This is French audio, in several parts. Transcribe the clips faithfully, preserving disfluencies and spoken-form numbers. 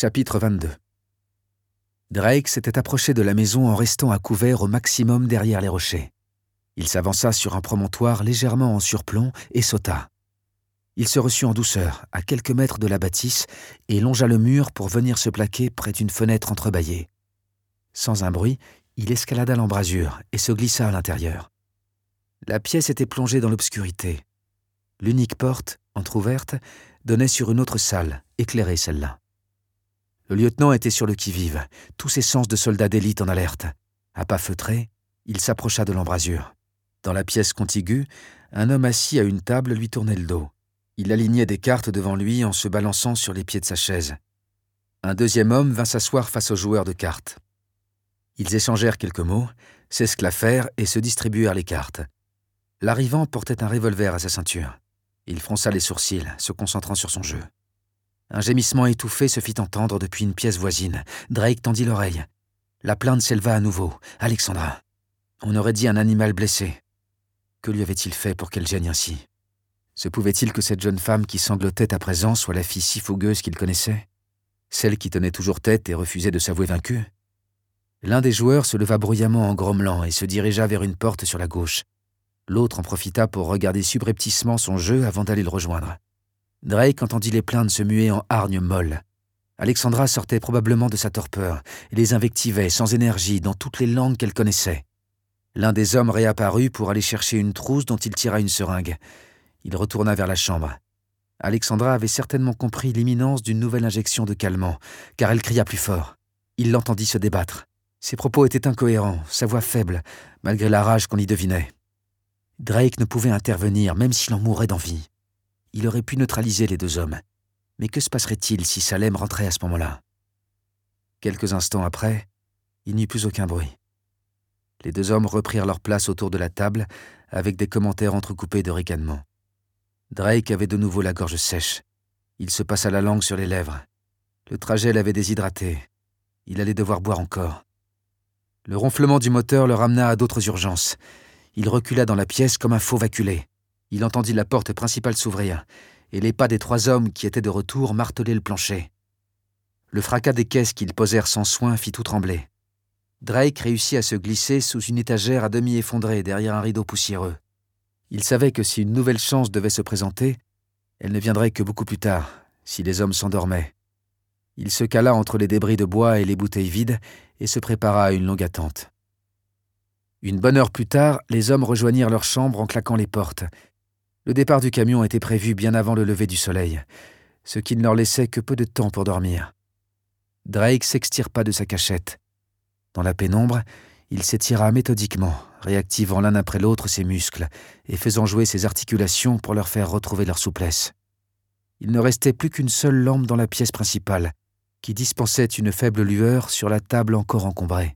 Chapitre vingt-deux. Drake s'était approché de la maison en restant à couvert au maximum derrière les rochers. Il s'avança sur un promontoire légèrement en surplomb et sauta. Il se reçut en douceur, à quelques mètres de la bâtisse, et longea le mur pour venir se plaquer près d'une fenêtre entrebâillée. Sans un bruit, il escalada l'embrasure et se glissa à l'intérieur. La pièce était plongée dans l'obscurité. L'unique porte, entr'ouverte, donnait sur une autre salle, éclairée celle-là. Le lieutenant était sur le qui-vive, tous ses sens de soldat d'élite en alerte. À pas feutrés, il s'approcha de l'embrasure. Dans la pièce contiguë, un homme assis à une table lui tournait le dos. Il alignait des cartes devant lui en se balançant sur les pieds de sa chaise. Un deuxième homme vint s'asseoir face aux joueurs de cartes. Ils échangèrent quelques mots, s'esclaffèrent et se distribuèrent les cartes. L'arrivant portait un revolver à sa ceinture. Il fronça les sourcils, se concentrant sur son jeu. Un gémissement étouffé se fit entendre depuis une pièce voisine. Drake tendit l'oreille. La plainte s'éleva à nouveau. Alexandra. On aurait dit un animal blessé. Que lui avait-il fait pour qu'elle gêne ainsi? Se pouvait-il que cette jeune femme qui sanglotait à présent soit la fille si fougueuse qu'il connaissait? Celle qui tenait toujours tête et refusait de s'avouer vaincue? L'un des joueurs se leva bruyamment en grommelant et se dirigea vers une porte sur la gauche. L'autre en profita pour regarder subrepticement son jeu avant d'aller le rejoindre. Drake entendit les plaintes se muer en hargnes molles. Alexandra sortait probablement de sa torpeur et les invectivait sans énergie dans toutes les langues qu'elle connaissait. L'un des hommes réapparut pour aller chercher une trousse dont il tira une seringue. Il retourna vers la chambre. Alexandra avait certainement compris l'imminence d'une nouvelle injection de calmant, car elle cria plus fort. Il l'entendit se débattre. Ses propos étaient incohérents, sa voix faible, malgré la rage qu'on y devinait. Drake ne pouvait intervenir, même s'il en mourait d'envie. Il aurait pu neutraliser les deux hommes. Mais que se passerait-il si Salem rentrait à ce moment-là? Quelques instants après, il n'y eut plus aucun bruit. Les deux hommes reprirent leur place autour de la table, avec des commentaires entrecoupés de ricanements. Drake avait de nouveau la gorge sèche. Il se passa la langue sur les lèvres. Le trajet l'avait déshydraté. Il allait devoir boire encore. Le ronflement du moteur le ramena à d'autres urgences. Il recula dans la pièce comme un fauve acculé. Il entendit la porte principale s'ouvrir, et les pas des trois hommes qui étaient de retour martelaient le plancher. Le fracas des caisses qu'ils posèrent sans soin fit tout trembler. Drake réussit à se glisser sous une étagère à demi effondrée derrière un rideau poussiéreux. Il savait que si une nouvelle chance devait se présenter, elle ne viendrait que beaucoup plus tard, si les hommes s'endormaient. Il se cala entre les débris de bois et les bouteilles vides et se prépara à une longue attente. Une bonne heure plus tard, les hommes rejoignirent leur chambre en claquant les portes. Le départ du camion était prévu bien avant le lever du soleil, ce qui ne leur laissait que peu de temps pour dormir. Drake s'extirpa de sa cachette. Dans la pénombre, il s'étira méthodiquement, réactivant l'un après l'autre ses muscles et faisant jouer ses articulations pour leur faire retrouver leur souplesse. Il ne restait plus qu'une seule lampe dans la pièce principale, qui dispensait une faible lueur sur la table encore encombrée.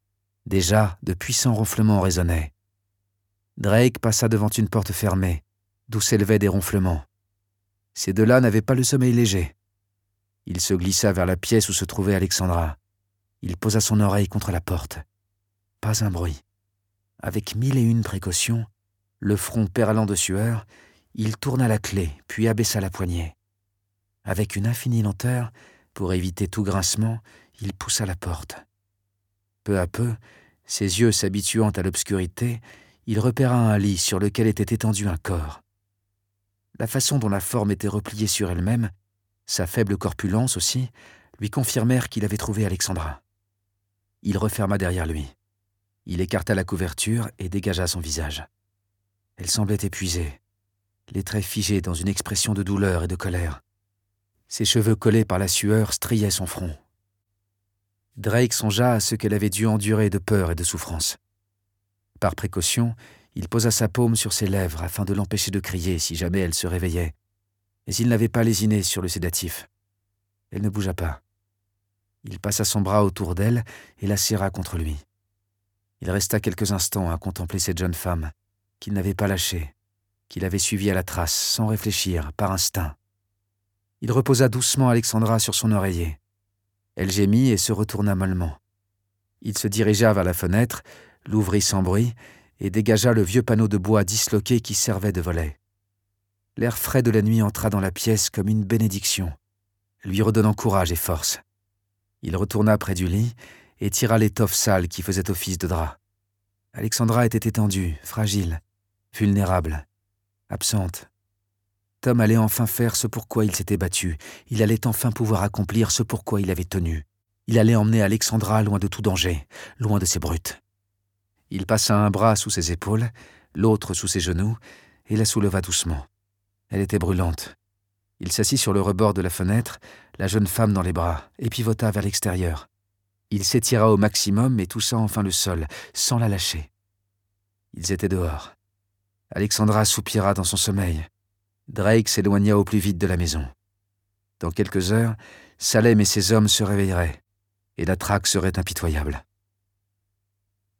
Déjà, de puissants ronflements résonnaient. Drake passa devant une porte fermée, d'où s'élevaient des ronflements. Ces deux-là n'avaient pas le sommeil léger. Il se glissa vers la pièce où se trouvait Alexandra. Il posa son oreille contre la porte. Pas un bruit. Avec mille et une précautions, le front perlant de sueur, il tourna la clé, puis abaissa la poignée. Avec une infinie lenteur, pour éviter tout grincement, il poussa la porte. Peu à peu, ses yeux s'habituant à l'obscurité, il repéra un lit sur lequel était étendu un corps. La façon dont la forme était repliée sur elle-même, sa faible corpulence aussi, lui confirmèrent qu'il avait trouvé Alexandra. Il referma derrière lui. Il écarta la couverture et dégagea son visage. Elle semblait épuisée, les traits figés dans une expression de douleur et de colère. Ses cheveux collés par la sueur striaient son front. Drake songea à ce qu'elle avait dû endurer de peur et de souffrance. Par précaution, il posa sa paume sur ses lèvres afin de l'empêcher de crier si jamais elle se réveillait. Mais il n'avait pas lésiné sur le sédatif. Elle ne bougea pas. Il passa son bras autour d'elle et la serra contre lui. Il resta quelques instants à contempler cette jeune femme, qu'il n'avait pas lâchée, qu'il avait suivie à la trace, sans réfléchir, par instinct. Il reposa doucement Alexandra sur son oreiller. Elle gémit et se retourna mollement. Il se dirigea vers la fenêtre, l'ouvrit sans bruit et dégagea le vieux panneau de bois disloqué qui servait de volet. L'air frais de la nuit entra dans la pièce comme une bénédiction, lui redonnant courage et force. Il retourna près du lit et tira l'étoffe sale qui faisait office de drap. Alexandra était étendue, fragile, vulnérable, absente. Tom allait enfin faire ce pourquoi il s'était battu. Il allait enfin pouvoir accomplir ce pourquoi il avait tenu. Il allait emmener Alexandra loin de tout danger, loin de ces brutes. Il passa un bras sous ses épaules, l'autre sous ses genoux, et la souleva doucement. Elle était brûlante. Il s'assit sur le rebord de la fenêtre, la jeune femme dans les bras, et pivota vers l'extérieur. Il s'étira au maximum et toussa enfin le sol, sans la lâcher. Ils étaient dehors. Alexandra soupira dans son sommeil. Drake s'éloigna au plus vite de la maison. Dans quelques heures, Salem et ses hommes se réveilleraient, et la traque serait impitoyable.